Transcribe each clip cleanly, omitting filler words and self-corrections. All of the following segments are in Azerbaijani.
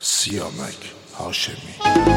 Siyamak Haşemi.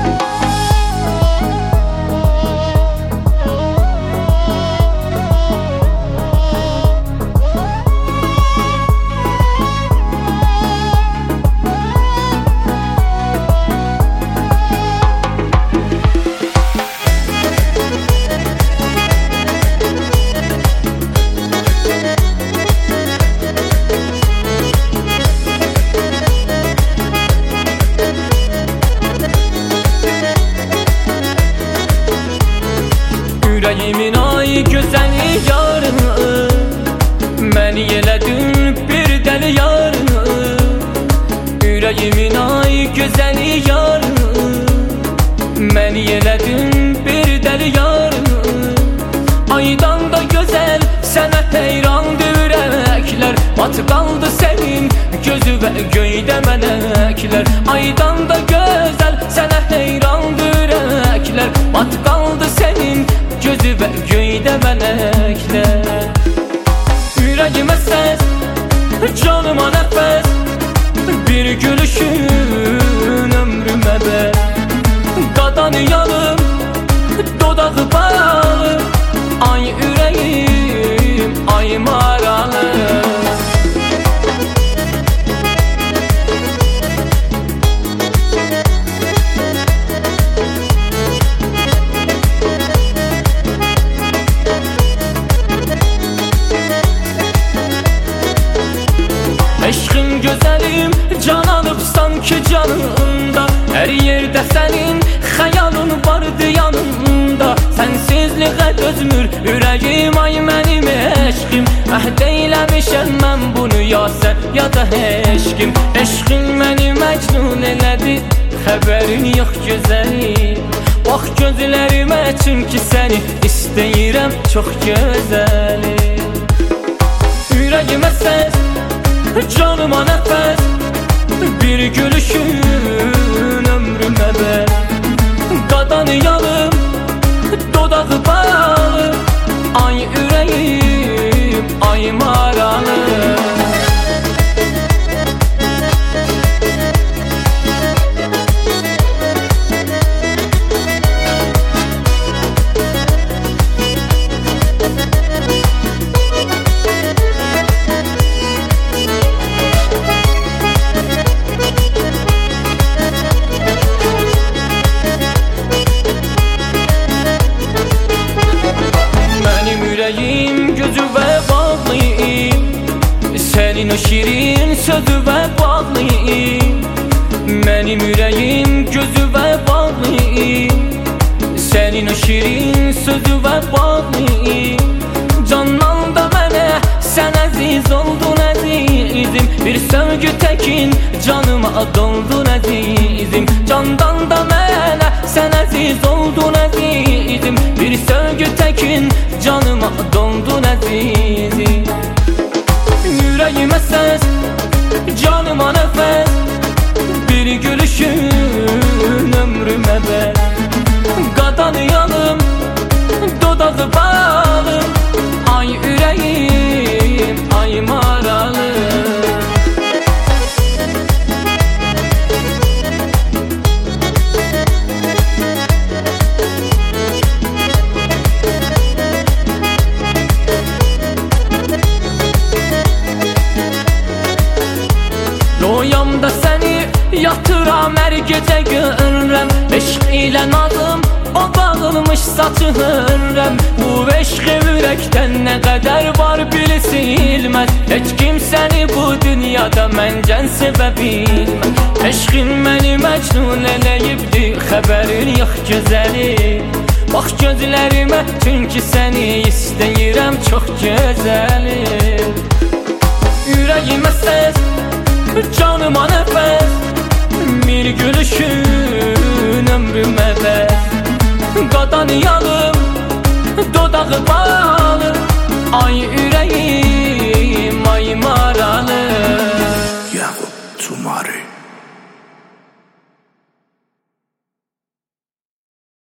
Yüreğimin ay güzeli yarını, beni yeledin bir deli yarını. Yüreğimin ay güzeli yarını, beni yeledin bir deli yarını. Aydan da güzel sana heyrandı yürekler, batı kaldı senin gözü ve göyde melekler. Aydan da güzel sana heyrandı yürekler, batı kaldı senin gözü ve göyde melekler. Yüreğime ses, canıma nefes, bir gülüşün ömrüme be. Dadan yanım, dodağı bağlı, ay yüreğim, ay maralı. Eşkin güzelim, can alıp sanki canında, her yerde senin hayalın vardı yanında. Sensizliğe dözmür yüreğim, ay benim eşkim. Eylemişem ben bunu ya sen ya da eşkim. Eşkin beni mecnun eledi, haberin yok güzelim. Bak gözlerime çünkü seni isteyirəm çok güzelim. Yüreğime ses, canıma nefes, bir gülüşün ömrüme be. Dadan yanım, dodağı bağlı, ay yüreğim, ay maralı. Yüreğim gözü ve bağlıyım, senin o şirin sözü ve bağlıyım. Benim yüreğim gözü ve bağlıyım, senin o şirin sözü ve bağlıyım. Candan da mənə sen aziz oldun azizim, bir sevgi tekin canıma doldun azizim. Candan da mənə sen aziz oldun azizim, bir sevgi tekin canıma doldun azizim. Yüreğime ses, canıma nefes, bir gülüşün ömrüme be. Qadan yanım, dodağı bağlı, ay yüreğim, ay maralı. Royamda seni yatıram her gece görürəm. Eşq ilə nazım o bağılmış saçı hürrəm. Bu eşqi ürəkdən nə qədər var bilsilməz. Heç kim səni bu dünyada məncən sevə bilməz. Eşqin məni məcnun eləyibdi, xəbərin yox gözəlim. Bax gözlərimə çünki səni istəyirəm çox gözəlim. Yüreğime ses, canıma nefes, bir gülüşün ömrüme be. Qadan yanım, dodağı bağlı, ay